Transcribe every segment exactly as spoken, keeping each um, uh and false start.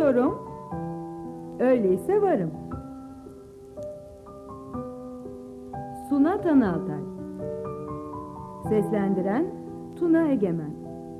Sanıyorum. Öyleyse varım. Suna Tanaltay. Seslendiren Tuna Egemen.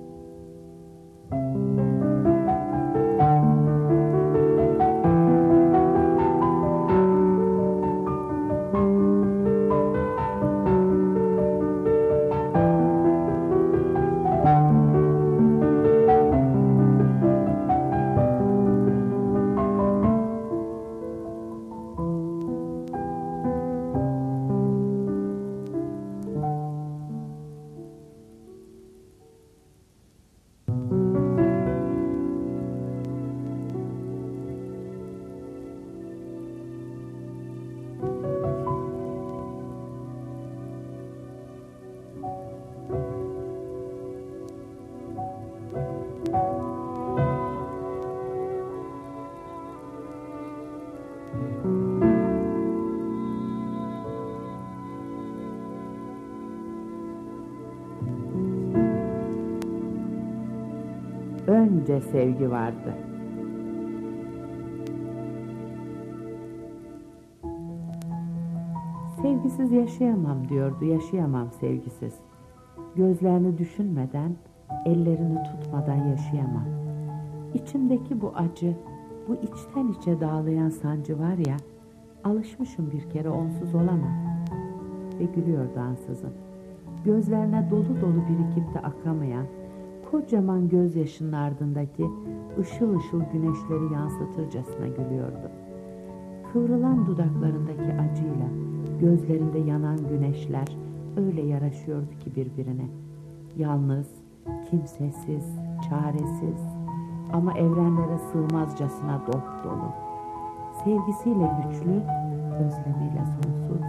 Önce sevgi vardı. Sevgisiz yaşayamam diyordu, yaşayamam sevgisiz. Gözlerini düşünmeden, ellerini tutmadan yaşayamam. İçimdeki bu acı, bu içten içe dağlayan sancı var ya, alışmışım bir kere onsuz olamam. Ve gülüyordu ansızın. Gözlerine dolu dolu birikip de akamayan, kocaman gözyaşının ardındaki ışıl ışıl güneşleri yansıtırcasına gülüyordu. Kıvrılan dudaklarındaki acıyla gözlerinde yanan güneşler öyle yaraşıyordu ki birbirine. Yalnız, kimsesiz, çaresiz ama evrenlere sığmazcasına dop dolu. Sevgisiyle güçlü, özlemiyle sonsuz.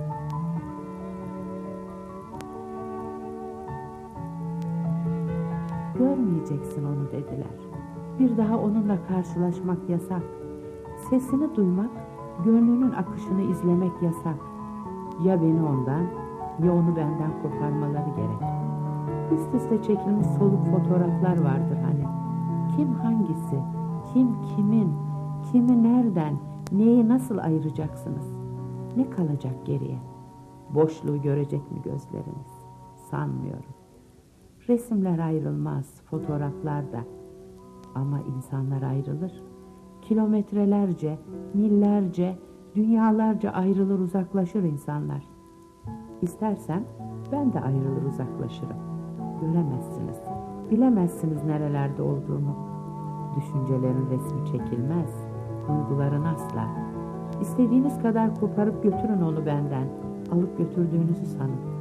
Görmeyeceksin onu dediler. Bir daha onunla karşılaşmak yasak. Sesini duymak, gönlünün akışını izlemek yasak. Ya beni ondan, ya onu benden koparmaları gerek. Üst üste çekilmiş soluk fotoğraflar vardır hani. Kim hangisi, kim kimin, kimi nereden, neyi nasıl ayıracaksınız? Ne kalacak geriye? Boşluğu görecek mi gözleriniz? Sanmıyorum. Resimler ayrılmaz, fotoğraflar da. Ama insanlar ayrılır. Kilometrelerce, millerce, dünyalarca ayrılır, uzaklaşır insanlar. İstersem ben de ayrılır, uzaklaşırım. Göremezsiniz, bilemezsiniz nerelerde olduğumu. Düşüncelerin resmi çekilmez, duyguların asla. İstediğiniz kadar koparıp götürün onu benden, alıp götürdüğünüzü sanın.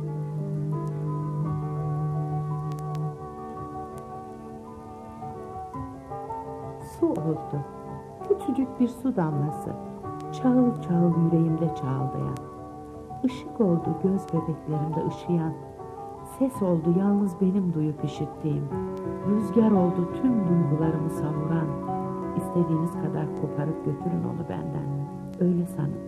Su oldu, küçücük bir su damlası, çağıl çağıl yüreğimde çağıldayan. Işık oldu göz bebeklerimde ışıyan, ses oldu yalnız benim duyup işittiğim, rüzgar oldu tüm duygularımı savuran. İstediğiniz kadar koparıp götürün onu benden, öyle sanın.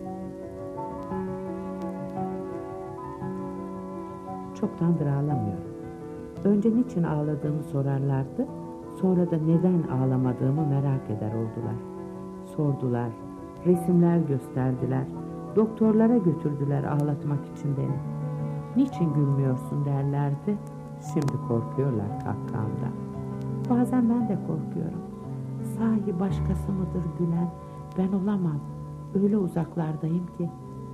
Çoktandır ağlamıyorum. Önce niçin ağladığımı sorarlardı, sonra da neden ağlamadığımı merak eder oldular. Sordular, resimler gösterdiler, doktorlara götürdüler ağlatmak için beni. Niçin gülmüyorsun derlerdi, şimdi korkuyorlar kahkahamda. Bazen ben de korkuyorum. Sahi başkası mıdır gülen, ben olamam, öyle uzaklardayım ki.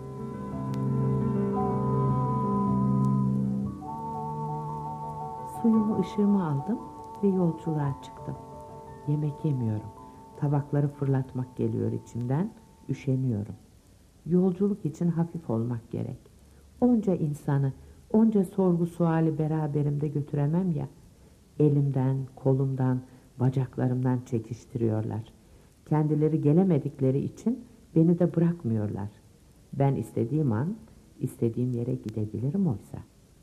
Suyumu, ışığımı aldım ve yolculuğa çıktım. Yemek yemiyorum, tabakları fırlatmak geliyor içimden, üşeniyorum. Yolculuk için hafif olmak gerek. Onca insanı, onca sorgu suali beraberimde götüremem ya. Elimden, kolumdan, bacaklarımdan çekiştiriyorlar. Kendileri gelemedikleri için beni de bırakmıyorlar. Ben istediğim an, istediğim yere gidebilirim oysa.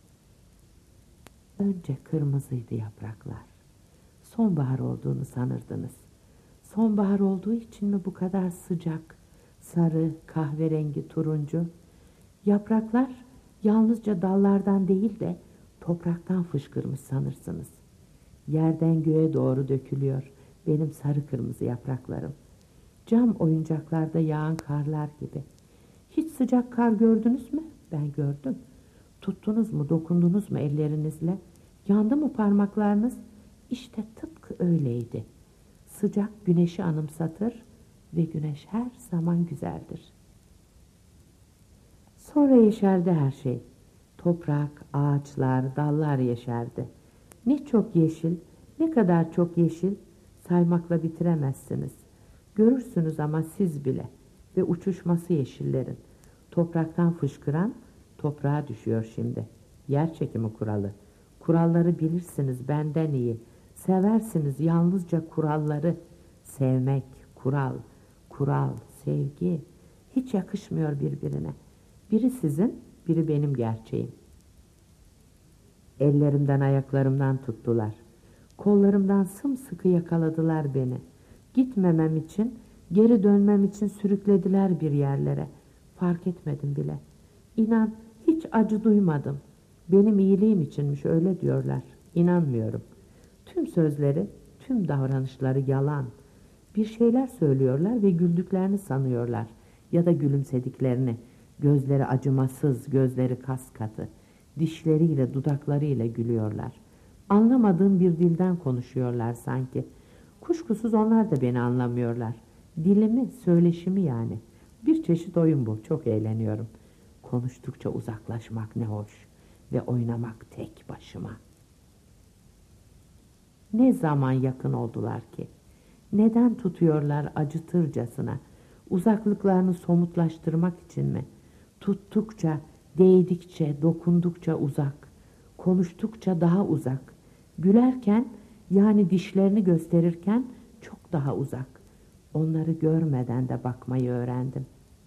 Önce kırmızıydı yapraklar. Sonbahar olduğunu sanırdınız. Sonbahar olduğu için mi bu kadar sıcak, sarı, kahverengi, turuncu? Yapraklar yalnızca dallardan değil de topraktan fışkırmış sanırsınız. Yerden göğe doğru dökülüyor, benim sarı kırmızı yapraklarım. Cam oyuncaklarda yağan karlar gibi. Hiç sıcak kar gördünüz mü? Ben gördüm. Tuttunuz mu, dokundunuz mu ellerinizle? Yandı mı parmaklarınız? İşte tıpkı öyleydi. Sıcak güneşi anımsatır ve güneş her zaman güzeldir. Sonra yeşerdi her şey. Toprak, ağaçlar, dallar yeşerdi. Ne çok yeşil, ne kadar çok yeşil, saymakla bitiremezsiniz. Görürsünüz ama siz bile. Ve uçuşması yeşillerin. Topraktan fışkıran toprağa düşüyor şimdi. Yer çekimi kuralı. Kuralları bilirsiniz benden iyi. Seversiniz yalnızca kuralları. Sevmek, kural, kural, sevgi hiç yakışmıyor birbirine. Biri sizin, biri benim gerçeğim. Ellerimden, ayaklarımdan tuttular. Kollarımdan sımsıkı yakaladılar beni. Gitmemem için, geri dönmem için sürüklediler bir yerlere. Fark etmedim bile. İnan hiç acı duymadım. Benim iyiliğim içinmiş öyle diyorlar. İnanmıyorum. Tüm sözleri, tüm davranışları yalan. Bir şeyler söylüyorlar ve güldüklerini sanıyorlar. Ya da gülümsediklerini. Gözleri acımasız, gözleri kas katı. Dişleriyle, dudaklarıyla gülüyorlar. Anlamadığım bir dilden konuşuyorlar sanki. Kuşkusuz onlar da beni anlamıyorlar. Dilimi, söyleşimi yani. Bir çeşit oyun bu, çok eğleniyorum. Konuştukça uzaklaşmak ne hoş ve oynamak tek başıma. Ne zaman yakın oldular ki? Neden tutuyorlar acıtırcasına? Uzaklıklarını somutlaştırmak için mi? Tuttukça, değdikçe, dokundukça uzak, konuştukça daha uzak, gülerken yani dişlerini gösterirken çok daha uzak. Onları görmeden de bakmayı öğrendim.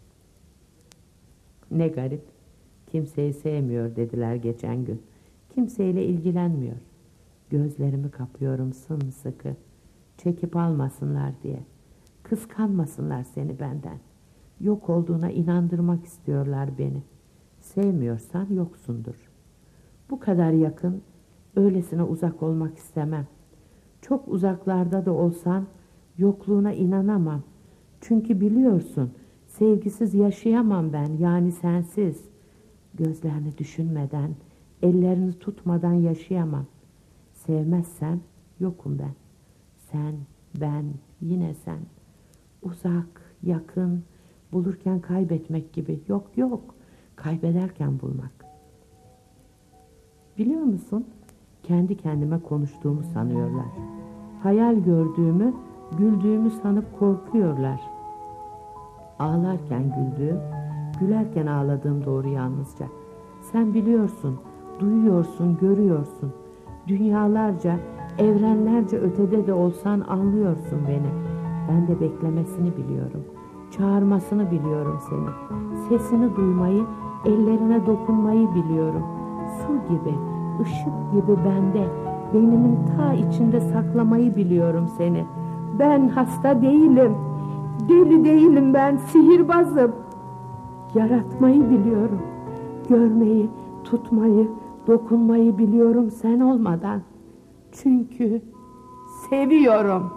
Ne garip, kimseyi sevmiyor dediler geçen gün. Kimseyle ilgilenmiyor. Gözlerimi kapıyorum sımsıkı, çekip almasınlar diye. Kıskanmasınlar seni benden. Yok olduğuna inandırmak istiyorlar beni. Sevmiyorsan yoksundur. Bu kadar yakın, öylesine uzak olmak istemem. Çok uzaklarda da olsan yokluğuna inanamam. Çünkü biliyorsun, sevgisiz yaşayamam ben, yani sensiz. Gözlerini düşünmeden, ellerini tutmadan yaşayamam. Sevmezsem yokum ben. Sen, ben, yine sen. Uzak, yakın, bulurken kaybetmek gibi. Yok yok, kaybederken bulmak. Biliyor musun? Kendi kendime konuştuğumu sanıyorlar. Hayal gördüğümü, güldüğümü sanıp korkuyorlar. Ağlarken güldüğüm, gülerken ağladığım doğru yalnızca. Sen biliyorsun, duyuyorsun, görüyorsun. Dünyalarca, evrenlerce ötede de olsan anlıyorsun beni. Ben de beklemesini biliyorum. Çağırmasını biliyorum seni. Sesini duymayı, ellerine dokunmayı biliyorum. Su gibi, ışık gibi bende, beynimin ta içinde saklamayı biliyorum seni. Ben hasta değilim, deli değilim ben, sihirbazım. Yaratmayı biliyorum, görmeyi, tutmayı, dokunmayı biliyorum sen olmadan. Çünkü seviyorum.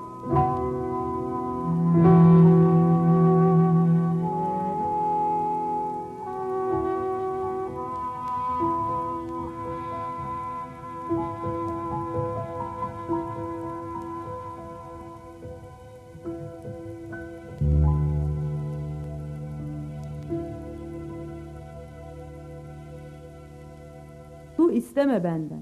Su isteme benden.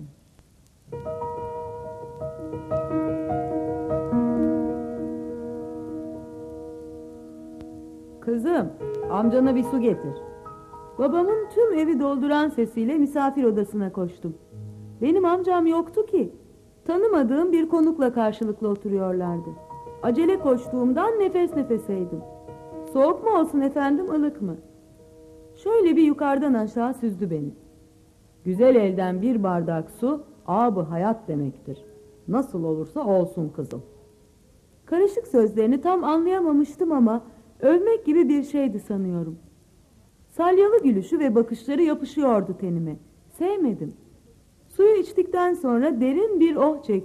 Kızım, amcana bir su getir. Babamın tüm evi dolduran sesiyle misafir odasına koştum. Benim amcam yoktu ki. Tanımadığım bir konukla karşılıklı oturuyorlardı. Acele koştuğumdan nefes nefeseydim. Soğuk mu olsun efendim, ılık mı? Şöyle bir yukarıdan aşağı süzdü beni. Güzel elden bir bardak su, âb-ı hayat demektir. Nasıl olursa olsun kızım. Karışık sözlerini tam anlayamamıştım ama övmek gibi bir şeydi sanıyorum. Salyalı gülüşü ve bakışları yapışıyordu tenime. Sevmedim. Suyu içtikten sonra derin bir oh çekti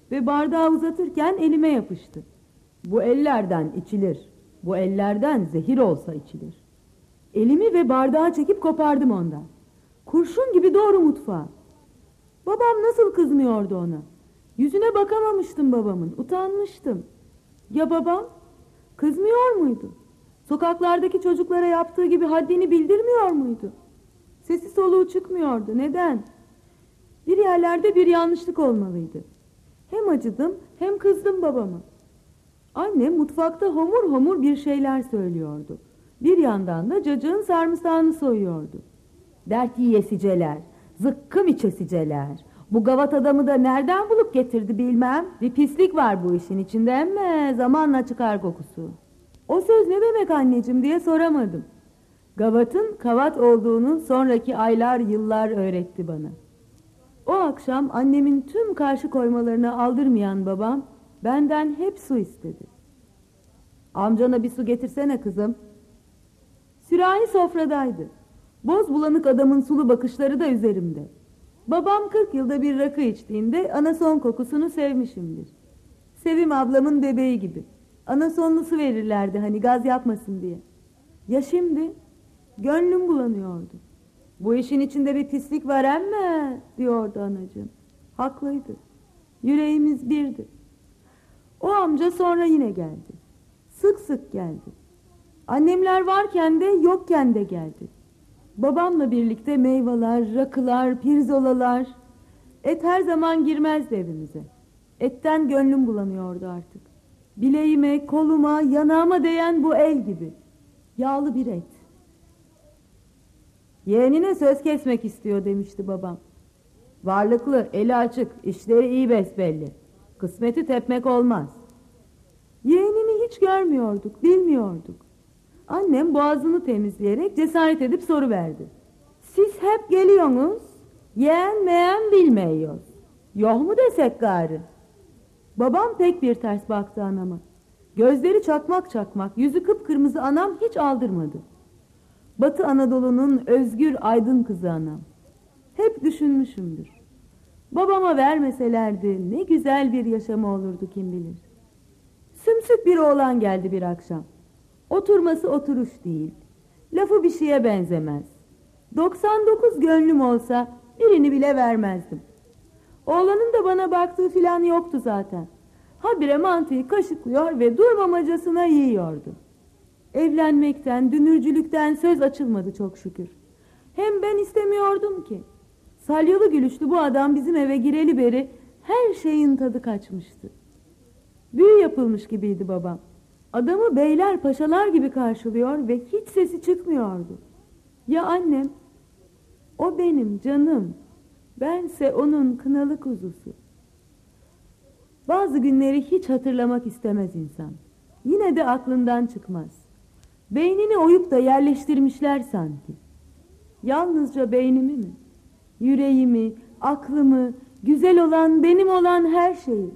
ve bardağı uzatırken elime yapıştı. Bu ellerden içilir, bu ellerden zehir olsa içilir. Elimi ve bardağı çekip kopardım ondan. Kurşun gibi doğru mutfağa. Babam nasıl kızmıyordu ona? Yüzüne bakamamıştım babamın, utanmıştım. Ya babam? Kızmıyor muydu? Sokaklardaki çocuklara yaptığı gibi haddini bildirmiyor muydu? Sesi soluğu çıkmıyordu. Neden? Bir yerlerde bir yanlışlık olmalıydı. Hem acıdım hem kızdım babama. Annem mutfakta homur homur bir şeyler söylüyordu. Bir yandan da cacığın sarımsağını soyuyordu. Dert yiyesiceler, zıkkım içesiceler. Bu gavat adamı da nereden bulup getirdi bilmem. Bir pislik var bu işin içinde emme zamanla çıkar kokusu. O söz ne demek anneciğim diye soramadım. Gavatın kavat olduğunu sonraki aylar yıllar öğretti bana. O akşam annemin tüm karşı koymalarını aldırmayan babam benden hep su istedi. Amcana bir su getirsene kızım. Sürahi sofradaydı. Boz bulanık adamın sulu bakışları da üzerimde. Babam kırk yılda bir rakı içtiğinde anason kokusunu sevmişimdir. Sevim ablamın bebeği gibi. Anasonlu su verirlerdi hani gaz yapmasın diye. Ya şimdi? Gönlüm bulanıyordu. Bu işin içinde bir pislik var emme diyordu anacığım. Haklıydı. Yüreğimiz birdi. O amca sonra yine geldi. Sık sık geldi. Annemler varken de yokken de geldi. Babamla birlikte meyveler, rakılar, pirzolalar. Et her zaman girmezdi evimize. Etten gönlüm bulanıyordu artık. Bileğime, koluma, yanağıma değen bu el gibi. Yağlı bir et. Yeğenine söz kesmek istiyor demişti babam. Varlıklı, eli açık, işleri iyi besbelli. Kısmeti tepmek olmaz. Yeğenini hiç görmüyorduk, bilmiyorduk. Annem boğazını temizleyerek cesaret edip soruverdi. Siz hep geliyorsunuz, yeğen meğen bilmiyoruz. Yok mu desek gari? Babam pek bir ters baktı anama. Gözleri çakmak çakmak, yüzü kıpkırmızı anam hiç aldırmadı. Batı Anadolu'nun özgür aydın kızı anam. Hep düşünmüşümdür. Babama vermeselerdi ne güzel bir yaşamı olurdu kim bilir. Sümsük bir oğlan geldi bir akşam. Oturması oturuş değil. Lafı bir şeye benzemez. doksan dokuz gönlüm olsa birini bile vermezdim. Oğlanın da bana baktığı filan yoktu zaten. Habire mantıyı kaşıklıyor ve durmamacasına yiyordu. Evlenmekten, dünürcülükten söz açılmadı çok şükür. Hem ben istemiyordum ki. Salyalı gülüşlü bu adam bizim eve gireli beri her şeyin tadı kaçmıştı. Büyü yapılmış gibiydi babam. Adamı beyler paşalar gibi karşılıyor ve hiç sesi çıkmıyordu. Ya annem? O benim canım. Bense onun kınalı kuzusu. Bazı günleri hiç hatırlamak istemez insan. Yine de aklından çıkmaz. Beynini oyup da yerleştirmişler sanki. Yalnızca beynimi mi? Yüreğimi, aklımı, güzel olan, benim olan her şeyi.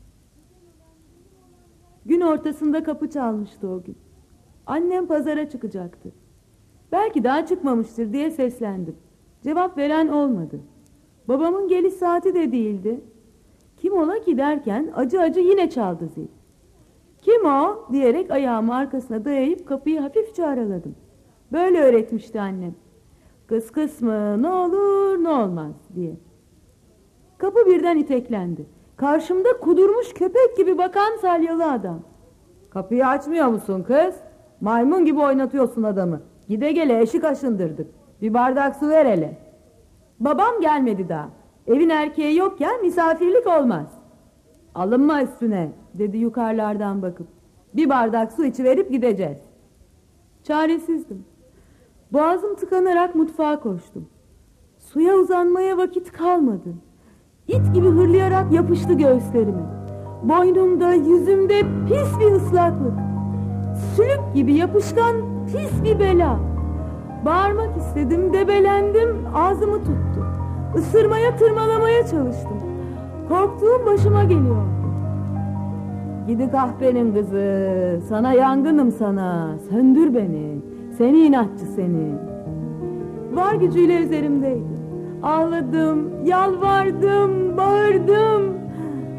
Gün ortasında kapı çalmıştı o gün. Annem pazara çıkacaktı. Belki daha çıkmamıştır diye seslendim. Cevap veren olmadı. Babamın geliş saati de değildi. Kim ola ki derken acı acı yine çaldı zil. Kim o diyerek ayağımı arkasına dayayıp kapıyı hafifçe araladım. Böyle öğretmişti annem. Kıs kıs mı ne olur ne olmaz diye. Kapı birden iteklendi. Karşımda kudurmuş köpek gibi bakan salyalı adam. Kapıyı açmıyor musun kız? Maymun gibi oynatıyorsun adamı. Gide gele eşik aşındırdık. Bir bardak su ver hele. Babam gelmedi daha. Evin erkeği yokken misafirlik olmaz. Alınma üstüne dedi yukarılardan bakıp. Bir bardak su içiverip gideceğiz. Çaresizdim. Boğazım tıkanarak mutfağa koştum. Suya uzanmaya vakit kalmadı. İt gibi hırlayarak yapıştı göğüslerime. Boynumda, yüzümde pis bir ıslaklık. Sülük gibi yapışkan pis bir bela. Bağırmak istedim, debelendim, ağzımı tuttu. Isırmaya, tırmalamaya çalıştım. Korktuğum başıma geliyordu. Gidi kahpenin kızı, sana yangınım sana, söndür beni, seni inatçı seni. Var gücüyle üzerimdeydi. Ağladım, yalvardım, bağırdım.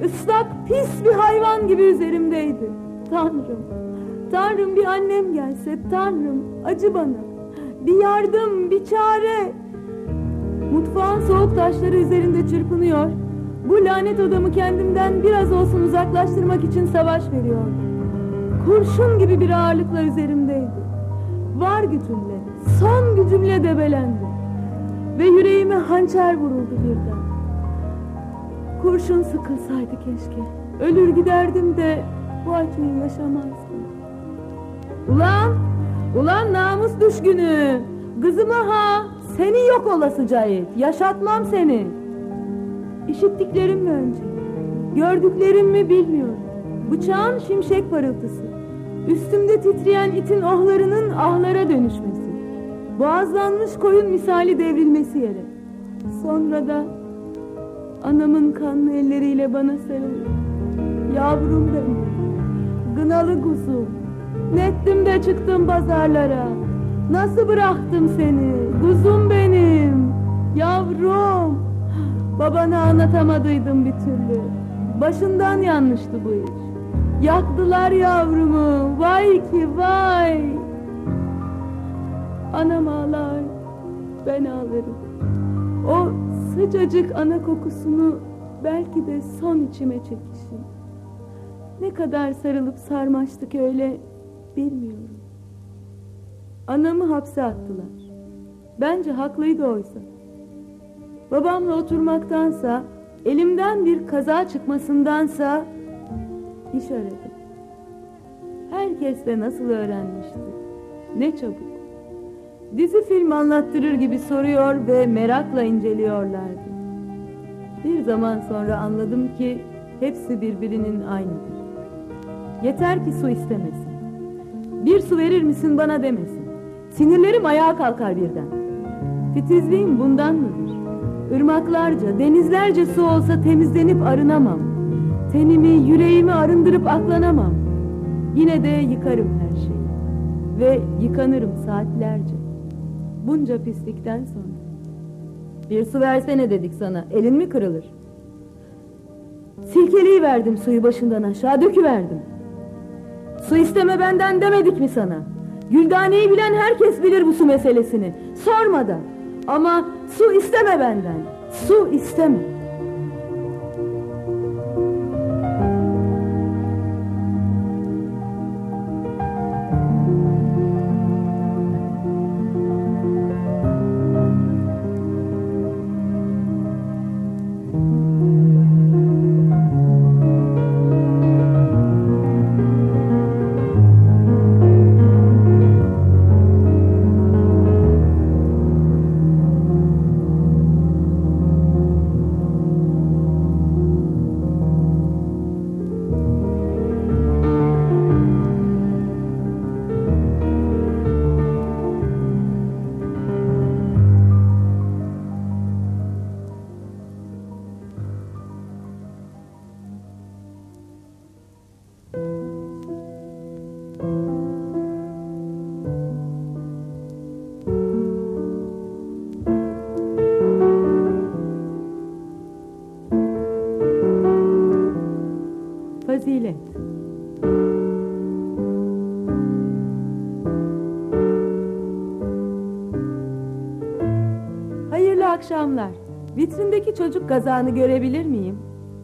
Islak, pis bir hayvan gibi üzerimdeydi. Tanrım, Tanrım bir annem gelse, Tanrım acı bana. Bir yardım, bir çare. Mutfağın soğuk taşları üzerinde çırpınıyor. Bu lanet adamı kendimden biraz olsun uzaklaştırmak için savaş veriyordu. Kurşun gibi bir ağırlıkla üzerimdeydi. Var gücümle, son gücümle debelendi. Ve yüreğime hançer vuruldu birden. Kurşun sıkılsaydı keşke. Ölür giderdim de bu acıyı yaşamazdım. Ulan, ulan namus düşkünü. Kızıma ha, seni yok olasıca it. Yaşatmam seni. İşittiklerim mi önce? Gördüklerim mi bilmiyorum. Bıçağın şimşek parıltısı. Üstümde titreyen itin ohlarının ahlara dönüşmesi. Boğazlanmış koyun misali devrilmesi yere. Sonra da anamın kanlı elleriyle bana sarılır. Yavrum benim, gınalı kuzum. Nettim de çıktım pazarlara. Nasıl bıraktım seni, kuzum benim, yavrum. Babana anlatamadıydım bir türlü. Başından yanlıştı bu iş. Yaktılar yavrumu, vay ki vay. Anam ağlar, ben ağlarım. O sıcacık ana kokusunu belki de son içime çekişim. Ne kadar sarılıp sarmaştık öyle bilmiyorum. Anamı hapse attılar. Bence haklıydı oysa. Babamla oturmaktansa, elimden bir kaza çıkmasındansa iş aradım. Herkes de nasıl öğrenmişti. Ne çabuk. Dizi film anlattırır gibi soruyor ve merakla inceliyorlardı. Bir zaman sonra anladım ki hepsi birbirinin aynıdır. Yeter ki su istemesin. Bir su verir misin bana demesin. Sinirlerim ayağa kalkar birden. Titizliğim bundan mıdır? Irmaklarca, denizlerce su olsa temizlenip arınamam. Tenimi, yüreğimi arındırıp aklanamam. Yine de yıkarım her şeyi. Ve yıkanırım saatlerce. Bunca pislikten sonra. Bir su versene dedik sana, elin mi kırılır? Silkeleyiverdim suyu başından aşağı, döküverdim. Su isteme benden demedik mi sana? Güldane'yi bilen herkes bilir bu su meselesini. Sorma da. Ama su isteme benden. Su isteme. Fazilet. Hayırlı akşamlar. Vitrindeki çocuk kazağını görebilir miyim?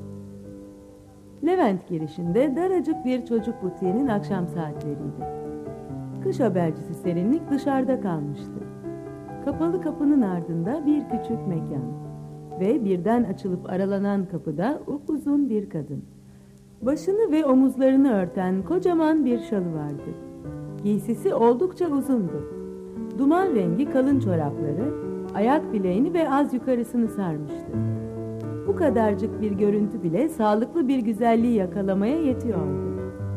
Levent girişinde daracık bir çocuk butiğinin akşam saatleriydi. Kış habercisi Serinlik dışarıda kalmıştı. Kapalı kapının ardında bir küçük mekan ve birden açılıp aralanan kapıda upuzun bir kadın. Başını ve omuzlarını örten kocaman bir şalı vardı. Giysisi oldukça uzundu. Duman rengi kalın çorapları, ayak bileğini ve az yukarısını sarmıştı. Bu kadarcık bir görüntü bile sağlıklı bir güzelliği yakalamaya yetiyordu.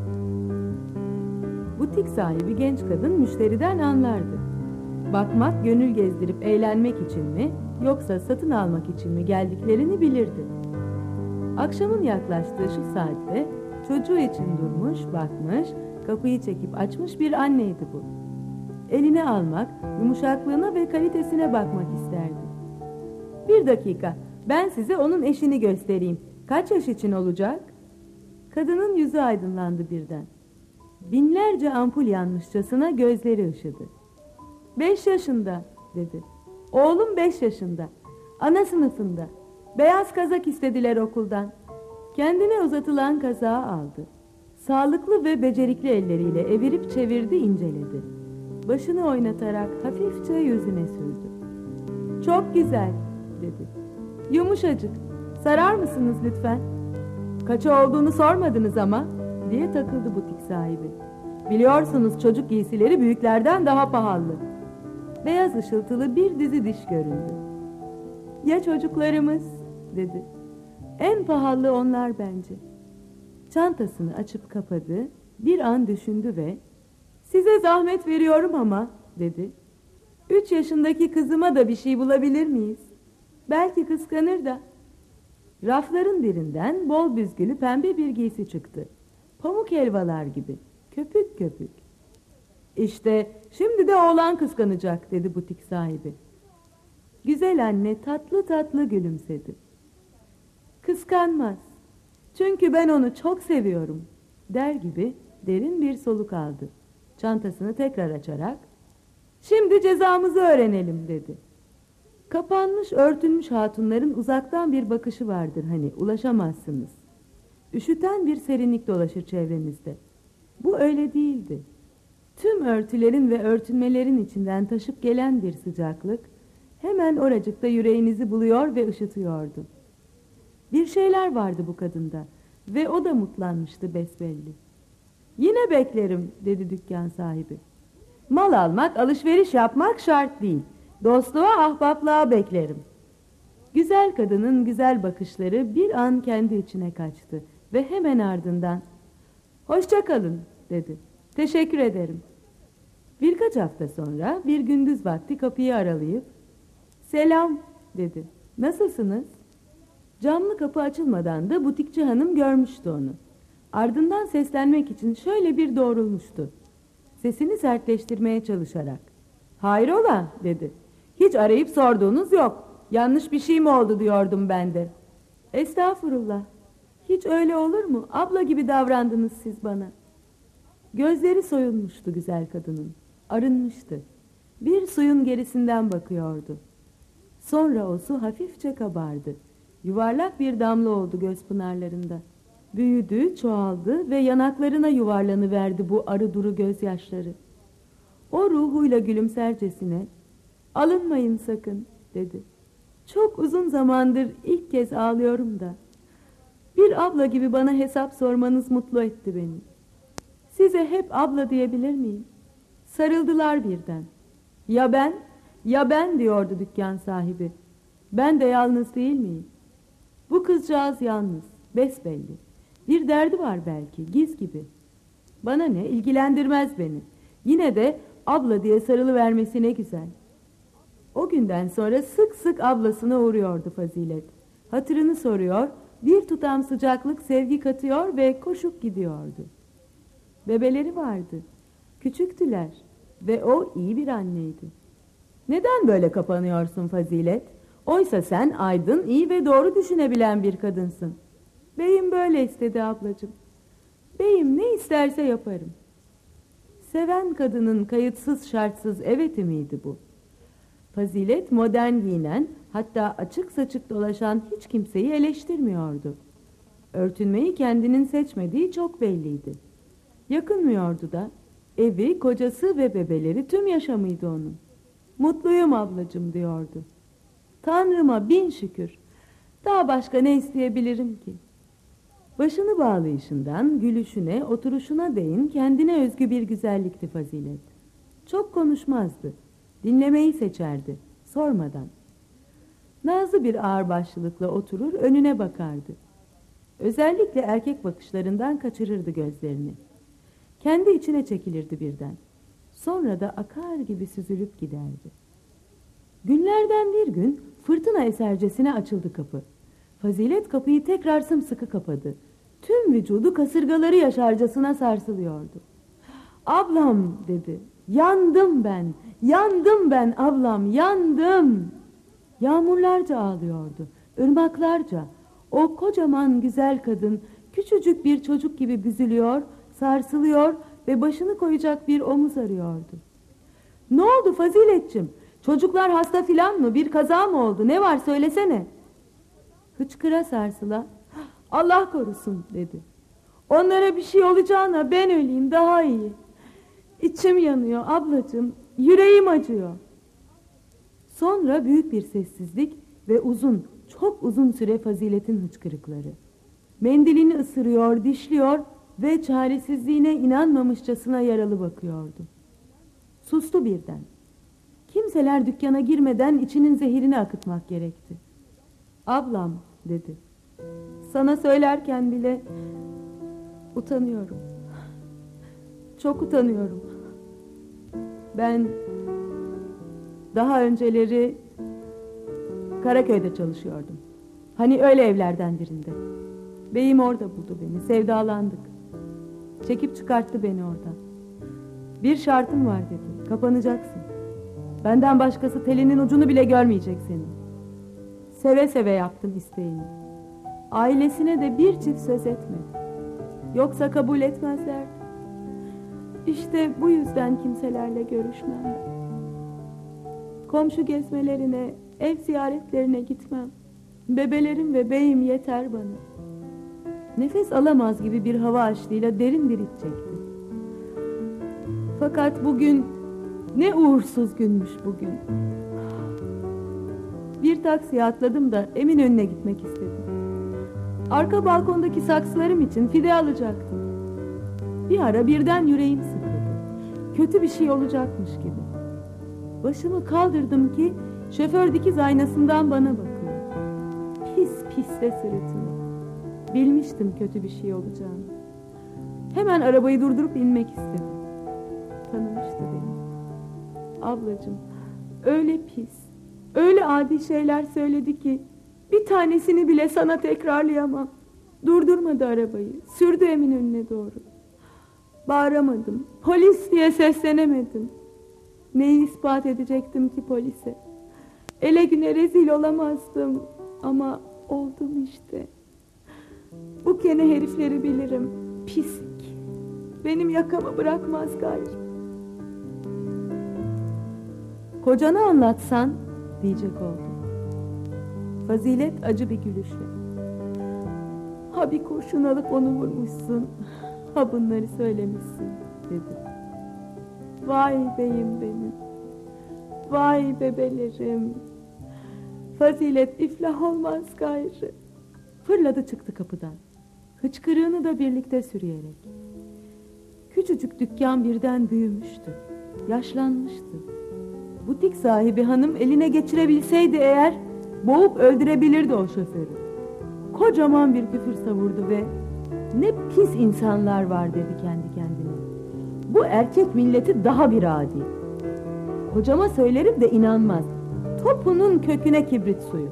Butik sahibi genç kadın müşteriden anlardı. Bakmak, gönül gezdirip eğlenmek için mi, yoksa satın almak için mi geldiklerini bilirdi. Akşamın yaklaştığı şu saatte çocuğu için durmuş, bakmış, kapıyı çekip açmış bir anneydi bu. Eline almak, yumuşaklığına ve kalitesine bakmak isterdi. Bir dakika, ben size onun eşini göstereyim Kaç yaş için olacak? Kadının yüzü aydınlandı birden. Binlerce ampul yanmışçasına gözleri ışıdı. Beş yaşında dedi. Oğlum beş yaşında. Ana sınıfında. Beyaz kazak istediler okuldan. Kendine uzatılan kazağı aldı. Sağlıklı ve becerikli elleriyle evirip çevirdi, inceledi. Başını oynatarak hafifçe yüzüne sürdü. Çok güzel dedi. Yumuşacık. Sarar mısınız lütfen? Kaça olduğunu sormadınız ama diye takıldı butik sahibi. Biliyorsunuz çocuk giysileri büyüklerden daha pahalı. Beyaz ışıltılı bir dizi diş göründü. Ya çocuklarımız dedi. En pahalı onlar bence. Çantasını açıp kapadı, bir an düşündü ve size zahmet veriyorum ama dedi. Üç yaşındaki kızıma da bir şey bulabilir miyiz? Belki kıskanır da. Rafların birinden bol büzgülü pembe bir giysi çıktı. Pamuk helvalar gibi, köpük köpük. İşte şimdi de oğlan kıskanacak dedi butik sahibi. Güzel anne tatlı tatlı gülümsedi. Kıskanmaz. Çünkü ben onu çok seviyorum der gibi derin bir soluk aldı. Çantasını tekrar açarak şimdi cezamızı öğrenelim dedi. Kapanmış örtülmüş hatunların uzaktan bir bakışı vardır hani, ulaşamazsınız. Üşüten bir serinlik dolaşır çevremizde. Bu öyle değildi. Tüm örtülerin ve örtünmelerin içinden taşıp gelen bir sıcaklık hemen oracıkta yüreğinizi buluyor ve ışıtıyordu. Bir şeyler vardı bu kadında ve o da mutlanmıştı besbelli. Yine beklerim dedi dükkan sahibi. Mal almak, alışveriş yapmak şart değil. Dostluğa, ahbaplığa beklerim. Güzel kadının güzel bakışları bir an kendi içine kaçtı ve hemen ardından hoşça kalın dedi. Teşekkür ederim. Birkaç hafta sonra bir gündüz vakti kapıyı aralayıp selam dedi. Nasılsınız? Camlı kapı açılmadan da butikçi hanım görmüştü onu. Ardından seslenmek için şöyle bir doğrulmuştu. Sesini sertleştirmeye çalışarak. Hayrola dedi. Hiç arayıp sorduğunuz yok. Yanlış bir şey mi oldu diyordum ben de. Estağfurullah. Hiç öyle olur mu? Abla gibi davrandınız siz bana. Gözleri soyulmuştu güzel kadının. Arınmıştı. Bir suyun gerisinden bakıyordu. Sonra o su hafifçe kabardı. Yuvarlak bir damla oldu göz pınarlarında. Büyüdü, çoğaldı ve yanaklarına yuvarlanıverdi bu arı duru gözyaşları. O ruhuyla gülümsercesine, alınmayın sakın dedi. Çok uzun zamandır ilk kez ağlıyorum da. Bir abla gibi bana hesap sormanız mutlu etti beni. Size hep abla diyebilir miyim? Sarıldılar birden. Ya ben, ya ben diyordu dükkan sahibi. Ben de yalnız değil miyim? Bu kızcağız yalnız, besbelli. Bir derdi var belki, giz gibi. Bana ne, ilgilendirmez beni. Yine de abla diye sarılıvermesi ne güzel. O günden sonra sık sık ablasına uğruyordu Fazilet. Hatırını soruyor, bir tutam sıcaklık sevgi katıyor ve koşup gidiyordu. Bebeleri vardı, küçüktüler ve o iyi bir anneydi. Neden böyle kapanıyorsun Fazilet? Oysa sen aydın, iyi ve doğru düşünebilen bir kadınsın. Beyim böyle istedi ablacığım. Beyim ne isterse yaparım. Seven kadının kayıtsız şartsız eveti miydi bu? Fazilet modern giyinen, hatta açık saçık dolaşan hiç kimseyi eleştirmiyordu. Örtünmeyi kendinin seçmediği çok belliydi. Yakınmıyordu da. Evi, kocası ve bebeleri tüm yaşamıydı onun. Mutluyum ablacığım diyordu. Tanrıma bin şükür. Daha başka ne isteyebilirim ki? Başını bağlayışından, gülüşüne, oturuşuna değin kendine özgü bir güzellikti Fazilet. Çok konuşmazdı. Dinlemeyi seçerdi, sormadan. Nazlı bir ağırbaşlılıkla oturur, önüne bakardı. Özellikle erkek bakışlarından kaçırırdı gözlerini. Kendi içine çekilirdi birden. Sonra da akar gibi süzülüp giderdi. Günlerden bir gün fırtına esercesine açıldı kapı. Fazilet kapıyı tekrar sımsıkı kapadı. Tüm vücudu kasırgaları yaşarcasına sarsılıyordu. Ablam dedi. Yandım ben, yandım ben ablam, yandım. Yağmurlarca ağlıyordu, ırmaklarca. O kocaman güzel kadın küçücük bir çocuk gibi büzülüyor, sarsılıyor ve başını koyacak bir omuz arıyordu. Ne oldu Faziletciğim? Çocuklar hasta filan mı? Bir kaza mı oldu? Ne var söylesene. Hıçkıra sarsıla, Allah korusun dedi. Onlara bir şey olacağına ben öleyim daha iyi. İçim yanıyor ablacığım, yüreğim acıyor. Sonra büyük bir sessizlik ve uzun, çok uzun süre Fazilet'in hıçkırıkları. Mendilini ısırıyor, dişliyor ve çaresizliğine inanmamışçasına yaralı bakıyordu. Sustu birden. Kimseler dükkana girmeden içinin zehirini akıtmak gerekti. Ablam dedi. Sana söylerken bile utanıyorum. Çok utanıyorum. Ben daha önceleri Karaköy'de çalışıyordum. Hani öyle evlerden birinde. Beyim orada buldu beni, sevdalandık. Çekip çıkarttı beni oradan. Bir şartım var dedi, kapanacaksın. Benden başkası telinin ucunu bile görmeyecek senin. Seve seve yaptım isteğini. Ailesine de bir çift söz etmedi. Yoksa kabul etmezler. İşte bu yüzden kimselerle görüşmem. Komşu gezmelerine, ev ziyaretlerine gitmem. Bebelerim ve beyim yeter bana. Nefes alamaz gibi bir hava açlığıyla derin bir iç çekti. Fakat bugün ne uğursuz günmüş bugün. Bir taksiye atladım da Eminönü'ne gitmek istedim. Arka balkondaki saksılarım için fide alacaktım. Bir ara birden yüreğim sıkıldı. Kötü bir şey olacakmış gibi. Başımı kaldırdım ki şoför dikiz aynasından bana bakıyor. Pis pis de sırıtıyor. Bilmiştim kötü bir şey olacağını. Hemen arabayı durdurup inmek istedim. Tanımıştı beni. Ablacığım, öyle pis, öyle adi şeyler söyledi ki bir tanesini bile sana tekrarlayamam. Durdurmadı arabayı, sürdü Eminönü'ne doğru. Bağıramadım, polis diye seslenemedim. Neyi ispat edecektim ki polise? Ele güne rezil olamazdım ama oldum işte. Bu kene herifleri bilirim, pislik. Benim yakamı bırakmaz gayrı. Kocana anlatsan diyecek oldu. Fazilet acı bir gülüşle. Ha bir kurşun alıp onu vurmuşsun, ha bunları söylemişsin dedi. Vay beyim benim, vay bebelerim. Fazilet iflah olmaz gayrı. Fırladı çıktı kapıdan. Hıçkırığını da birlikte sürüyerek. Küçücük dükkan birden büyümüştü. Yaşlanmıştı. Butik sahibi hanım eline geçirebilseydi eğer boğup öldürebilirdi o şoförü. Kocaman bir küfür savurdu ve ne pis insanlar var dedi kendi kendine. Bu erkek milleti daha bir adi. Kocama söylerim de inanmaz. Topunun köküne kibrit suyu.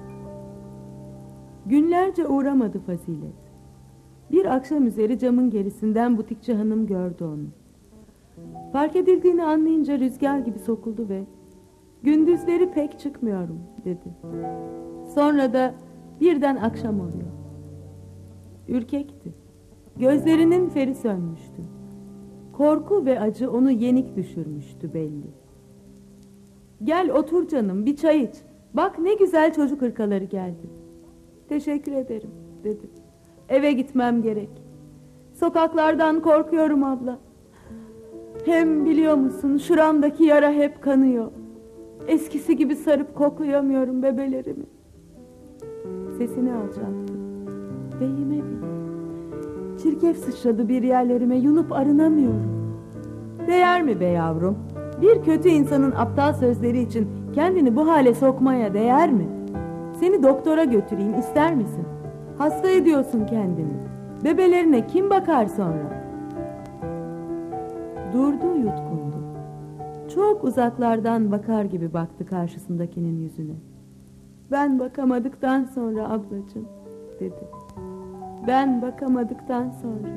Günlerce uğramadı Fazilet. Bir akşam üzeri camın gerisinden butikçi hanım gördü onu. Fark edildiğini anlayınca rüzgar gibi sokuldu ve gündüzleri pek çıkmıyorum dedi. Sonra da birden akşam oluyor. Ürkekti. Gözlerinin feri sönmüştü. Korku ve acı onu yenik düşürmüştü belli. Gel otur canım, bir çay iç. Bak ne güzel çocuk hırkaları geldi. Teşekkür ederim dedi. Eve gitmem gerek. Sokaklardan korkuyorum abla. Hem biliyor musun şuramdaki yara hep kanıyor. Eskisi gibi sarıp koklayamıyorum bebelerimi. Sesini alacaktı. Beyime bile. Çirkef sıçradı bir yerlerime, yunup arınamıyorum. Değer mi be yavrum? Bir kötü insanın aptal sözleri için kendini bu hale sokmaya değer mi? Seni doktora götüreyim, ister misin? Hasta ediyorsun kendini. Bebelerine kim bakar sonra? Durdu, yutkundu. Çok uzaklardan bakar gibi baktı karşısındakinin yüzüne. Ben bakamadıktan sonra ablacığım dedi. Ben bakamadıktan sonra.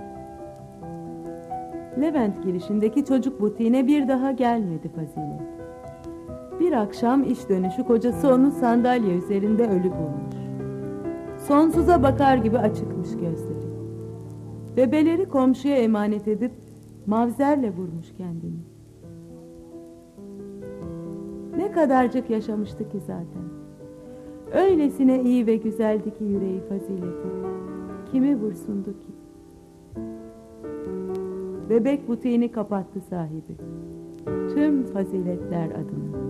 Levent girişindeki çocuk butiğine bir daha gelmedi Fazilet. Bir akşam iş dönüşü kocası onu sandalye üzerinde ölü bulmuş. Sonsuza bakar gibi açıkmış gözleri. Bebeleri komşuya emanet edip mavzerle vurmuş kendini. Ne kadarcık yaşamıştı ki zaten. Öylesine iyi ve güzeldi ki yüreği fazileti. Kimi vursundu ki? Bebek butiğini kapattı sahibi. Tüm faziletler adına.